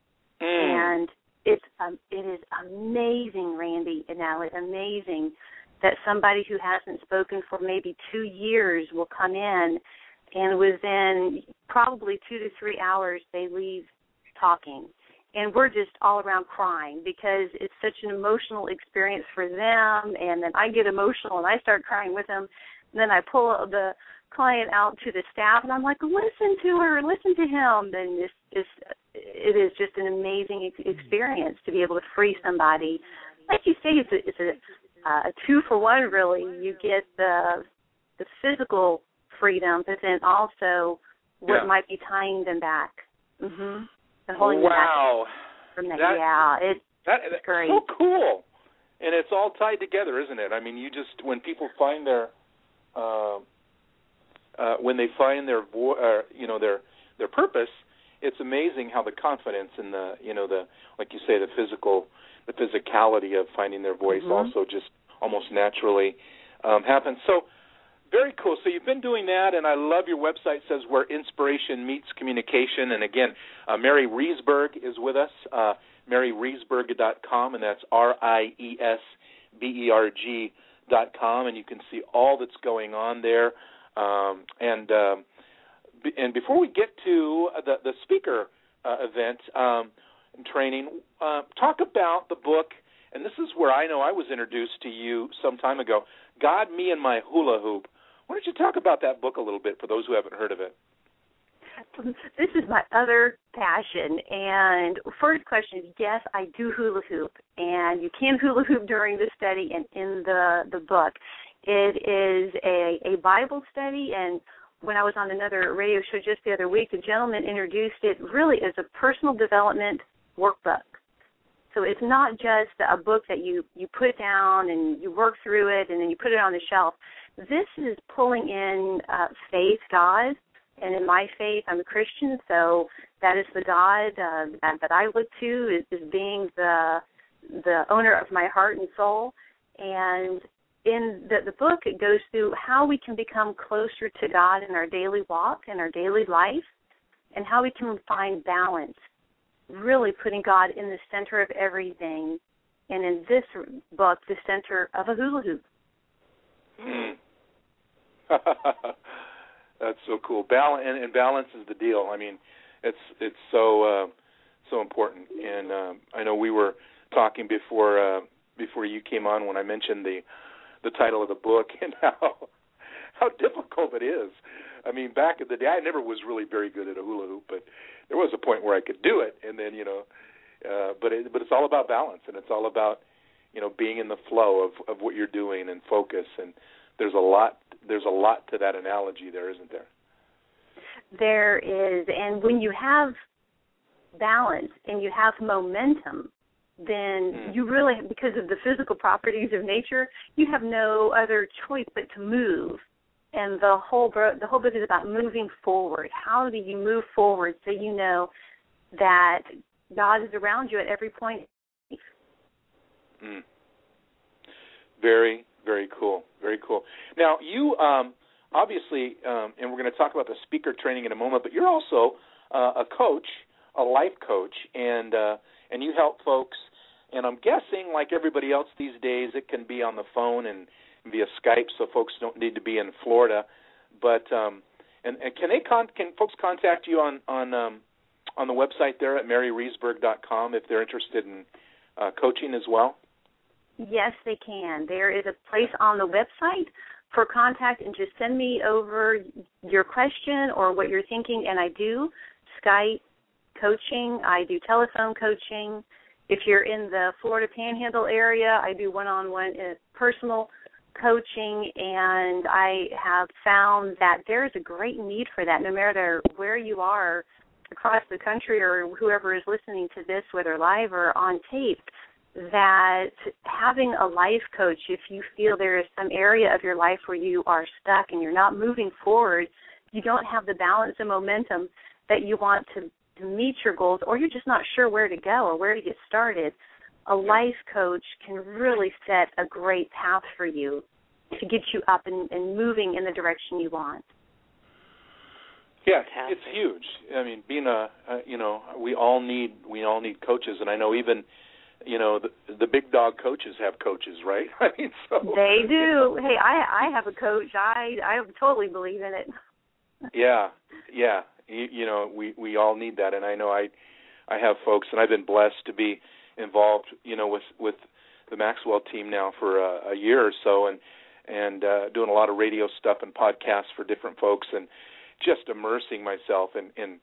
And it is amazing, Randy and Allie, amazing that somebody who hasn't spoken for maybe 2 years will come in, and within probably 2 to 3 hours they leave talking. And we're just all around crying because it's such an emotional experience for them, and then I get emotional and I start crying with them. And then I pull the client out to the staff, and I'm like, listen to her, listen to him. Then it is just an amazing experience to be able to free somebody. Like you say, it's a 2-for-1, really. You get the physical freedom, but then also what might be tying them back. Mm-hmm. Wow. From that. It's great. So cool. And it's all tied together, isn't it? I mean, when people find their when they find their their purpose, it's amazing how the confidence and the like you say, the physicality of finding their voice also just almost naturally happens. So very cool. So you've been doing that, and I love your website. It says where inspiration meets communication. And again, Mary Reesberg is with us, MaryReesberg.com, and that's RIESBERG.com, and you can see all that's going on there. And before we get to the speaker event and training, talk about the book. And this is where I know I was introduced to you some time ago, God, Me, and My Hula Hoop. Why don't you talk about that book a little bit for those who haven't heard of it? This is my other passion. And first question is, yes, I do hula hoop. And you can hula hoop during the study and in the book. It is a Bible study, and when I was on another radio show just the other week, the gentleman introduced it really as a personal development workbook. So it's not just a book that you put down and you work through it and then you put it on the shelf. This is pulling in faith, God, and in my faith, I'm a Christian, so that is the God that I look to is being the owner of my heart and soul. And in the book, it goes through how we can become closer to God in our daily walk and our daily life, and how we can find balance, really putting God in the center of everything, and in this book, the center of a hula hoop. That's so cool. Balance is the deal. I mean, it's so important. And I know we were talking before you came on when I mentioned the title of the book and how difficult it is. I mean, back in the day, I never was really very good at a hula hoop, but there was a point where I could do it, and then but it's all about balance, and it's all about being in the flow of what you're doing and focus. And there's a lot to that analogy there, isn't there? There is, and when you have balance and you have momentum, then you really, because of the physical properties of nature, you have no other choice but to move. And the whole book is about moving forward. How do you move forward so you know that God is around you at every point? Very, very cool. Very cool. Now, you obviously, and we're going to talk about the speaker training in a moment, but you're also a coach, a life coach, and you help folks. And I'm guessing, like everybody else these days, it can be on the phone and via Skype, so folks don't need to be in Florida. But and can folks contact you on the website there at MaryReesberg.com if they're interested in coaching as well? Yes, they can. There is a place on the website for contact, and just send me over your question or what you're thinking, and I do Skype coaching. I do telephone coaching. If you're in the Florida Panhandle area, I do one-on-one personal coaching, and I have found that there is a great need for that no matter where you are across the country or whoever is listening to this, whether live or on tape, that having a life coach, if you feel there is some area of your life where you are stuck and you're not moving forward, you don't have the balance and momentum that you want to meet your goals, or you're just not sure where to go or where to get started, a life coach can really set a great path for you to get you up and moving in the direction you want. Yeah, it's huge. I mean, being we all need coaches, and I know even the big dog coaches have coaches, right? I mean, so they do. Hey, I have a coach. I totally believe in it. Yeah. We all need that, and I know I have folks, and I've been blessed to be involved, with the Maxwell team now for a year or so, and doing a lot of radio stuff and podcasts for different folks, and just immersing myself and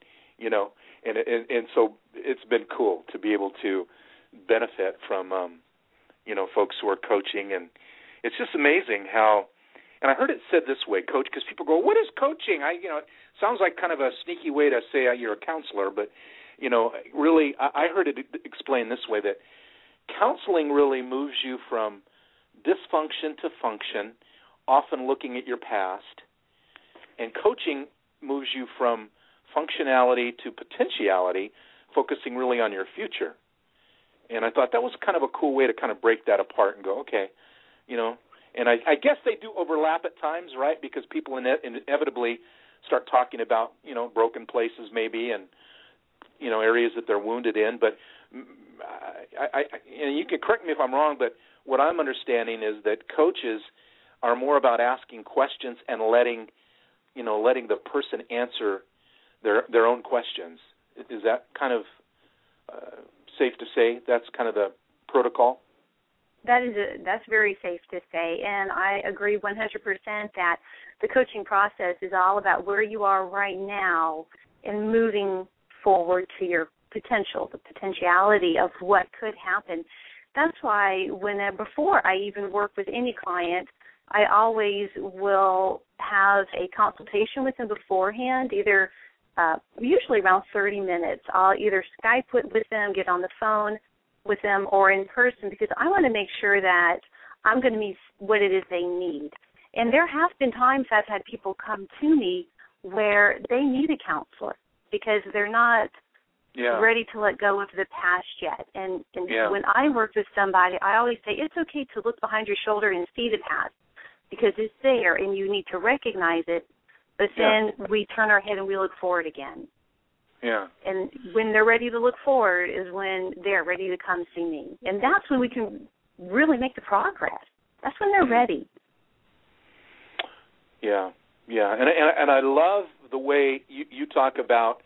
so it's been cool to be able to benefit from folks who are coaching, and it's just amazing how. And I heard it said this way, coach, because people go, "What is coaching?" It sounds like kind of a sneaky way to say you're a counselor, but really, I heard it explained this way, that counseling really moves you from dysfunction to function, often looking at your past, And coaching moves you from functionality to potentiality, focusing really on your future. And I thought that was kind of a cool way to kind of break that apart and go, okay, you know. And I guess they do overlap at times, right? Because people inevitably start talking about, you know, broken places maybe and, you know, areas that they're wounded in. But and you can correct me if I'm wrong, but what I'm understanding is that coaches are more about asking questions and letting the person answer their own questions. Is that kind of safe to say? That's kind of the protocol? That's very safe to say, and I agree 100% that the coaching process is all about where you are right now and moving forward to your potential, the potentiality of what could happen. That's why before I even work with any client, I always will have a consultation with them beforehand, either usually around 30 minutes. I'll either Skype with them, get on the phone with them, or in person, because I want to make sure that I'm going to meet what it is they need. And there have been times I've had people come to me where they need a counselor because they're not ready to let go of the past yet. And when I work with somebody, I always say it's okay to look behind your shoulder and see the past because it's there and you need to recognize it, but then we turn our head and we look forward again. Yeah. And when they're ready to look forward is when they're ready to come see me. And that's when we can really make the progress. That's when they're ready. Yeah, yeah. And I love the way you talk about,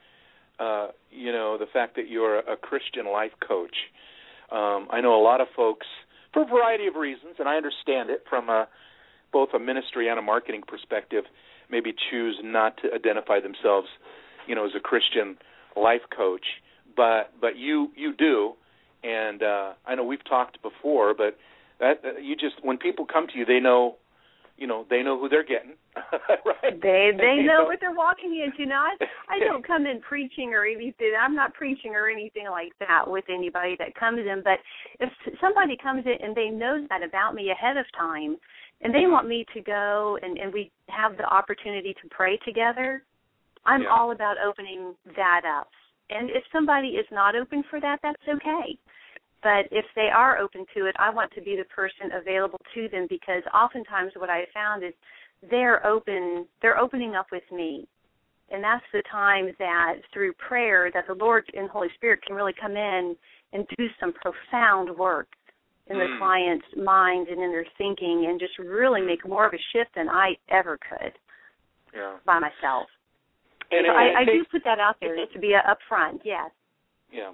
the fact that you're a Christian life coach. I know a lot of folks, for a variety of reasons, and I understand it from both a ministry and a marketing perspective, maybe choose not to identify themselves, as a Christian life coach, but you do, and I know we've talked before, but that when people come to you, they know who they're getting, right? They know what they're walking into. I don't come in preaching or anything. I'm not preaching or anything like that with anybody that comes in, but if somebody comes in and they know that about me ahead of time, and they want me to go and we have the opportunity to pray together, I'm all about opening that up. And if somebody is not open for that, that's okay. But if they are open to it, I want to be the person available to them because oftentimes what I found is they're opening up with me. And that's the time that through prayer that the Lord and Holy Spirit can really come in and do some profound work in the client's mind and in their thinking and just really make more of a shift than I ever could by myself. And so I do put that out there to be up front, yes. Yeah.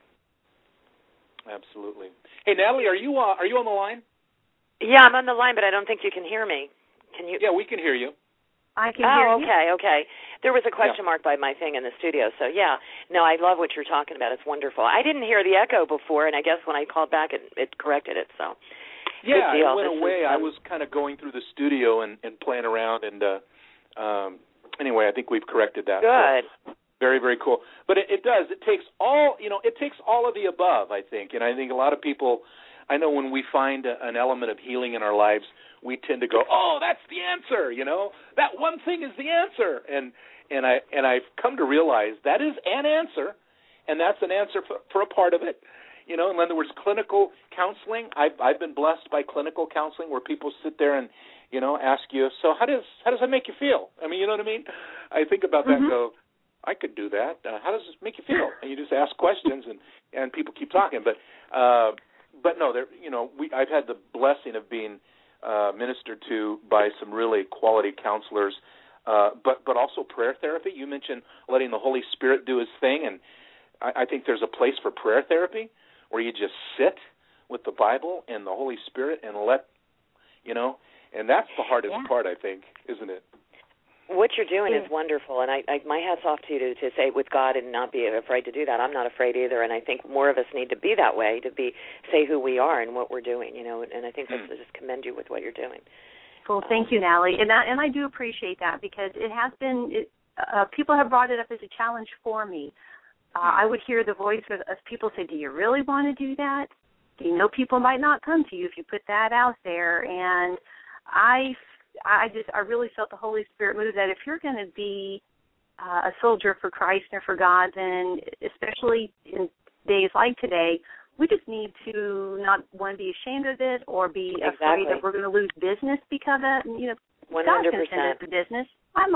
Absolutely. Hey, Natalie, are you on the line? Yeah, I'm on the line, but I don't think you can hear me. Can you? Yeah, we can hear you. I can hear you. Oh, okay. There was a question mark by my thing in the studio, so yeah. No, I love what you're talking about. It's wonderful. I didn't hear the echo before, and I guess when I called back, it corrected it, so. Yeah, it went away. I was kind of going through the studio and playing around, and anyway, I think we've corrected that. Good. So, very, very cool. But it does. It takes all of the above, I think. And I think a lot of people, I know when we find an element of healing in our lives, we tend to go, oh, that's the answer, That one thing is the answer. And I've come to realize that is an answer, and that's an answer for a part of it. In other words, clinical counseling, I've been blessed by clinical counseling where people sit there and, ask you, so how does that make you feel? I mean, you know what I mean? I think about that and go, I could do that. How does this make you feel? And you just ask questions, and people keep talking. But no, I've had the blessing of being ministered to by some really quality counselors, but also prayer therapy. You mentioned letting the Holy Spirit do His thing, and I think there's a place for prayer therapy where you just sit with the Bible and the Holy Spirit and and that's the hardest part, I think, isn't it? What you're doing is wonderful, and I my hat's off to you to say with God and not be afraid to do that. I'm not afraid either, and I think more of us need to be that way, to say who we are and what we're doing, and I think that's to just commend you with what you're doing. Well, thank you, Natalie, and I do appreciate that because it has been, people have brought it up as a challenge for me. I would hear the voice of people say, do you really want to do that? Do you know people might not come to you if you put that out there? And I really felt the Holy Spirit move that if you're going to be a soldier for Christ and for God, then especially in days like today, we just need to not, one, be ashamed of it or be afraid that we're going to lose business because of it. And, 100%. God can send us the business.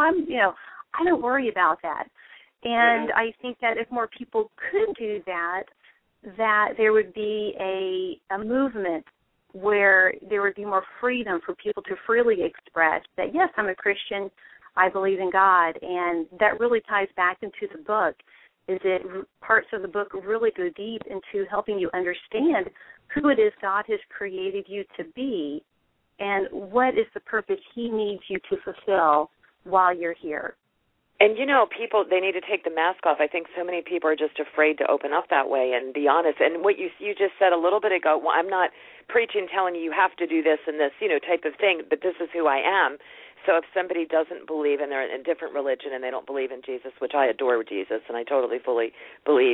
I don't worry about that. And I think that if more people could do that, that there would be a movement where there would be more freedom for people to freely express that, yes, I'm a Christian, I believe in God. And that really ties back into the book, is that parts of the book really go deep into helping you understand who it is God has created you to be and what is the purpose he needs you to fulfill while you're here. And, people, they need to take the mask off. I think so many people are just afraid to open up that way and be honest. And what you just said a little bit ago, well, I'm not preaching, telling you have to do this and this, type of thing, but this is who I am. So if somebody doesn't believe and they're in a different religion and they don't believe in Jesus, which I adore Jesus and I totally fully believe,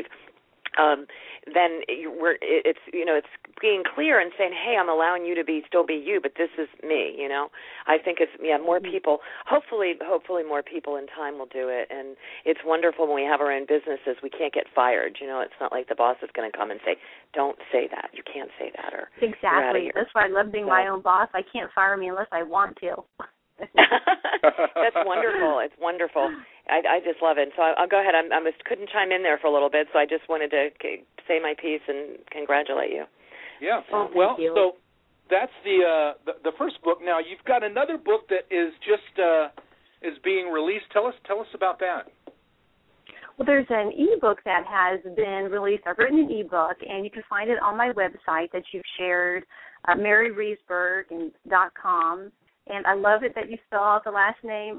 then it's being clear and saying, hey, I'm allowing you to still be you, but this is me. I think it's more people. Hopefully more people in time will do it, and it's wonderful when we have our own businesses. We can't get fired. It's not like the boss is going to come and say, don't say that. You can't say that, or exactly. That's why I love being my own boss. I can't fire me unless I want to. That's wonderful. It's wonderful. I just love it. So I'll go ahead. I couldn't chime in there for a little bit, so I just wanted to say my piece and congratulate you. Yeah. So that's the first book. Now you've got another book that is just is being released. Tell us about that. Well, there's an e-book that has been released. I've written an e-book, and you can find it on my website that you've shared, MaryRiesberg.com. And I love it that you spell out the last name,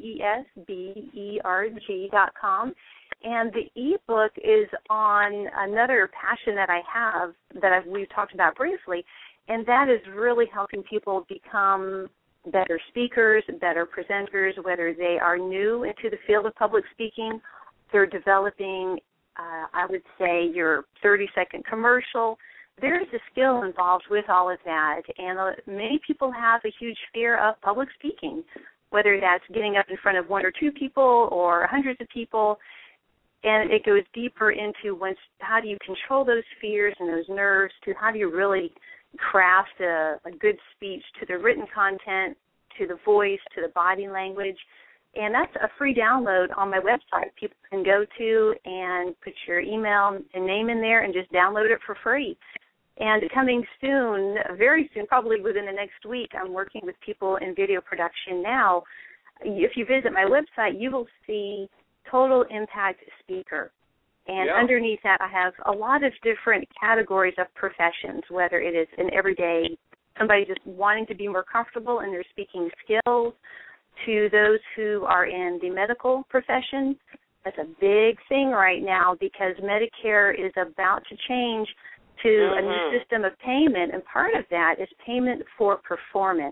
RIESBERG.com. And the e-book is on another passion that I have that we've talked about briefly, and that is really helping people become better speakers, better presenters, whether they are new into the field of public speaking, they're developing, I would say, your 30-second commercial. There is a skill involved with all of that, and many people have a huge fear of public speaking, whether that's getting up in front of one or two people or hundreds of people, and it goes deeper into how do you control those fears and those nerves to how do you really craft a good speech, to the written content, to the voice, to the body language. And that's a free download on my website. People can go to and put your email and name in there and just download it for free. And coming soon, very soon, probably within the next week, I'm working with people in video production now. If you visit my website, you will see Total Impact Speaker. And underneath that, I have a lot of different categories of professions, whether it is an everyday, somebody just wanting to be more comfortable in their speaking skills, to those who are in the medical profession. That's a big thing right now because Medicare is about to change to a new system of payment, and part of that is payment for performance.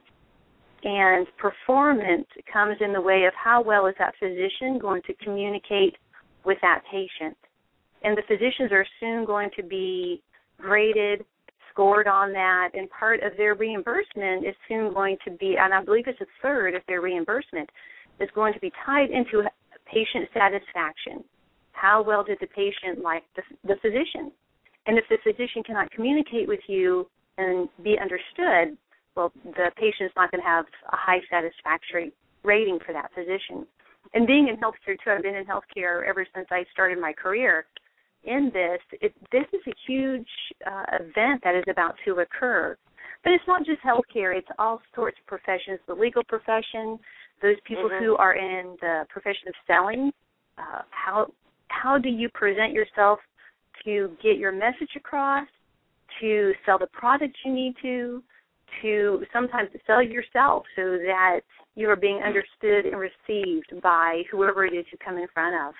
And performance comes in the way of how well is that physician going to communicate with that patient. And the physicians are soon going to be graded, scored on that, and part of their reimbursement is soon going to be, and I believe it's a third of their reimbursement, is going to be tied into patient satisfaction. How well did the patient like the physician? And if the physician cannot communicate with you and be understood, well, the patient's not going to have a high satisfactory rating for that physician. And being in healthcare, too, I've been in healthcare ever since I started my career in this. This is a huge event that is about to occur. But it's not just healthcare. It's all sorts of professions, the legal profession, those people who are in the profession of selling. How do you present yourself to get your message across, to sell the product you need to sometimes sell yourself so that you are being understood and received by whoever it is you come in front of.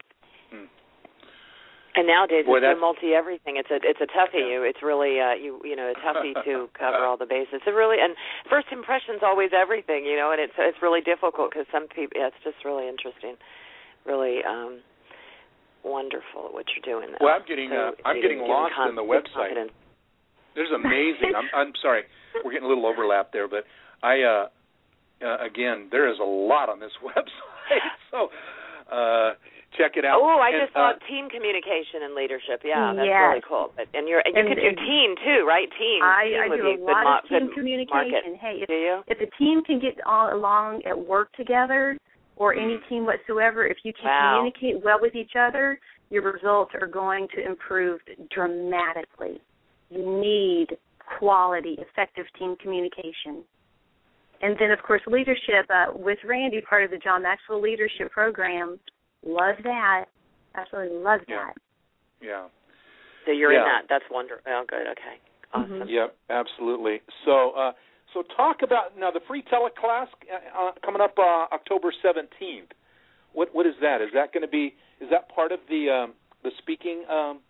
And nowadays it's a multi-everything. It's a toughie. It's really a toughie to cover all the bases. It really, and first impression's always everything, and it's really difficult because some people. Yeah, it's just really interesting, really wonderful what you're doing. Well, I'm getting lost in the website. Confidence. There's amazing. I'm sorry, we're getting a little overlap there, but again, there is a lot on this website, so check it out. Oh, I just saw team communication and leadership. Yeah, that's really cool. And you could do teen too, right? Teen. I would do be a lot of team Market. communication. Hey, if a team can get along at work together, or any team whatsoever, if you can communicate well with each other, your results are going to improve dramatically. You need quality, effective team communication. And then, of course, leadership with Randy, part of the John Maxwell Leadership Program. Love that. Absolutely love that. Yeah. So you're in that. That's wonderful. Oh, good. Okay. Awesome. Mm-hmm. Yep, absolutely. So talk about now the free teleclass coming up October 17th. What is that? Is that going to be? Is that part of the speaking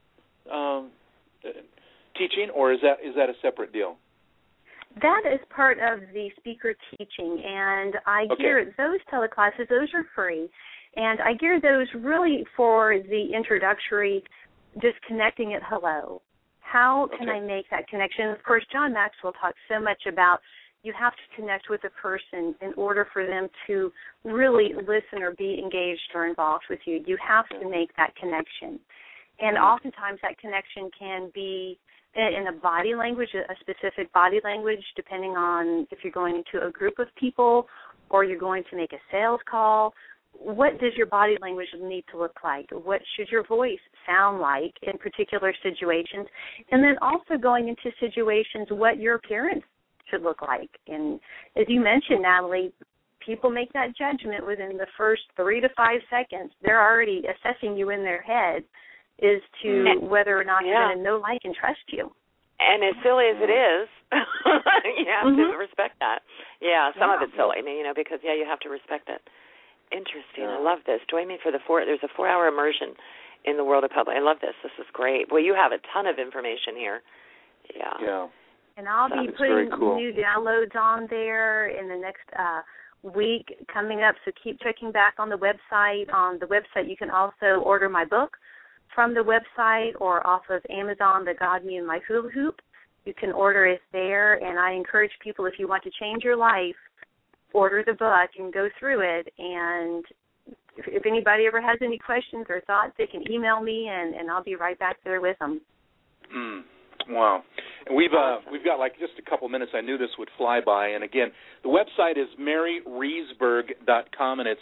teaching, or is that a separate deal? That is part of the speaker teaching, and I gear those teleclasses. Those are free, and I gear those really for the introductory, just connecting it. Hello. How can I make that connection? Of course, John Maxwell talks so much about you have to connect with a person in order for them to really listen or be engaged or involved with you. You have to make that connection. And oftentimes that connection can be in a body language, a specific body language, depending on if you're going to a group of people or you're going to make a sales call. What does your body language need to look like? What should your voice sound like in particular situations? And then also going into situations, what your appearance should look like. And as you mentioned, Natalie, people make that judgment within the first 3 to 5 seconds. They're already assessing you in their head as to whether or not they're going to know, like, and trust you. And as silly as it is, you have to respect that. Yeah, some of it's silly, because, you have to respect it. Interesting. I love this. Join me for there's a 4-hour immersion in the world of public. I love this. This is great. Well, you have a ton of information here. Yeah. And I'll be putting new downloads on there in the next week coming up, so keep checking back on the website. On the website, you can also order my book from the website or off of Amazon, The God, Me, and My Hula Hoop. You can order it there, and I encourage people, if you want to change your life, order the book and go through it. And if anybody ever has any questions or thoughts, they can email me, and I'll be right back there with them. Wow. And we've got like just a couple minutes. I knew this would fly by. And again, the website is MaryReesberg.com, and it's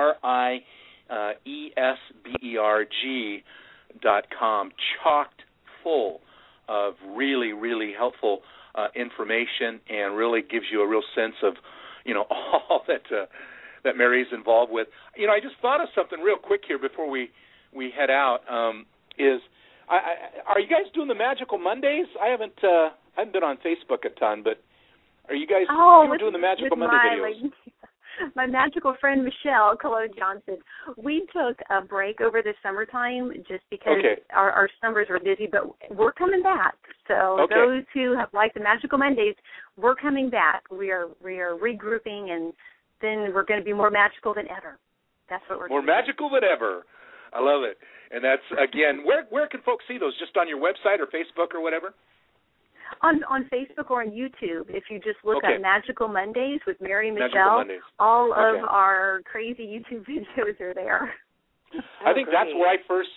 RIESBERG.com, chocked full of really, really helpful information, and really gives you a real sense of, all that Mary's involved with. I just thought of something real quick here before we head out. Are you guys doing the Magical Mondays? I haven't been on Facebook a ton, but are you guys doing the Magical Monday videos? My magical friend Michelle Cologne Johnson. We took a break over the summertime just because our summers were busy, but we're coming back. So those who have liked the Magical Mondays, we're coming back. We are regrouping, and then we're going to be more magical than ever. That's what we're doing. More magical than ever. I love it. And that's, again, where can folks see those? Just on your website or Facebook or whatever? On Facebook or on YouTube. If you just look at Magical Mondays with Mary and Michelle, all of our crazy YouTube videos are there. I think that's where I first,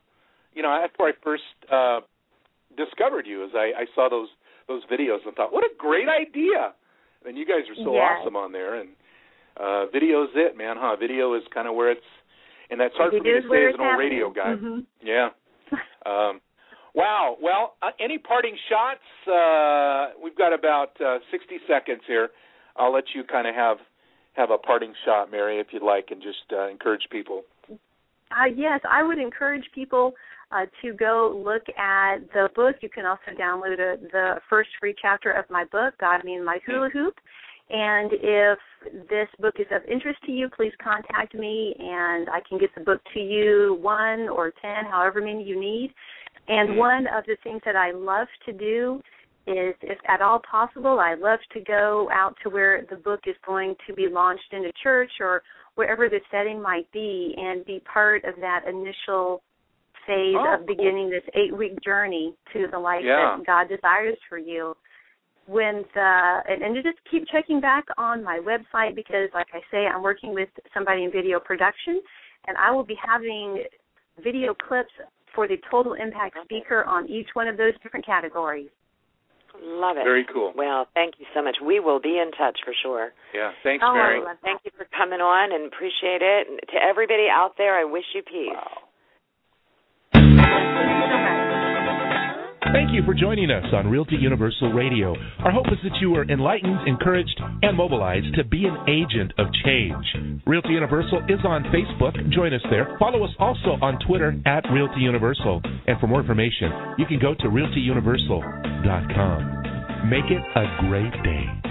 discovered you, as I saw those videos and thought, what a great idea. And you guys are so awesome on there. And video's it, man, huh? Video is kind of where it's, and that's hard for me to say as an old radio guy. Mm-hmm. Yeah. Wow. Well, any parting shots? We've got about 60 seconds here. I'll let you kind of have a parting shot, Mary, if you'd like, and just encourage people. Yes, I would encourage people to go look at the book. You can also download the first free chapter of my book, God, Me, and My Hula Hoop. And if this book is of interest to you, please contact me, and I can get the book to you, 1 or 10, however many you need. And one of the things that I love to do is, if at all possible, I love to go out to where the book is going to be launched in a church or wherever the setting might be, and be part of that initial phase of beginning this 8-week journey to the life that God desires for you. and just keep checking back on my website because, like I say, I'm working with somebody in video production, and I will be having video clips for the Total Impact speaker on each one of those different categories. Love it. Very cool. Well, thank you so much. We will be in touch for sure. Yeah, thanks, Mary. Thank you for coming on and appreciate it. And to everybody out there, I wish you peace. Wow. Thank you for joining us on Realty Universal Radio. Our hope is that you are enlightened, encouraged, and mobilized to be an agent of change. Realty Universal is on Facebook. Join us there. Follow us also on Twitter at Realty Universal. And for more information, you can go to realtyuniversal.com. Make it a great day.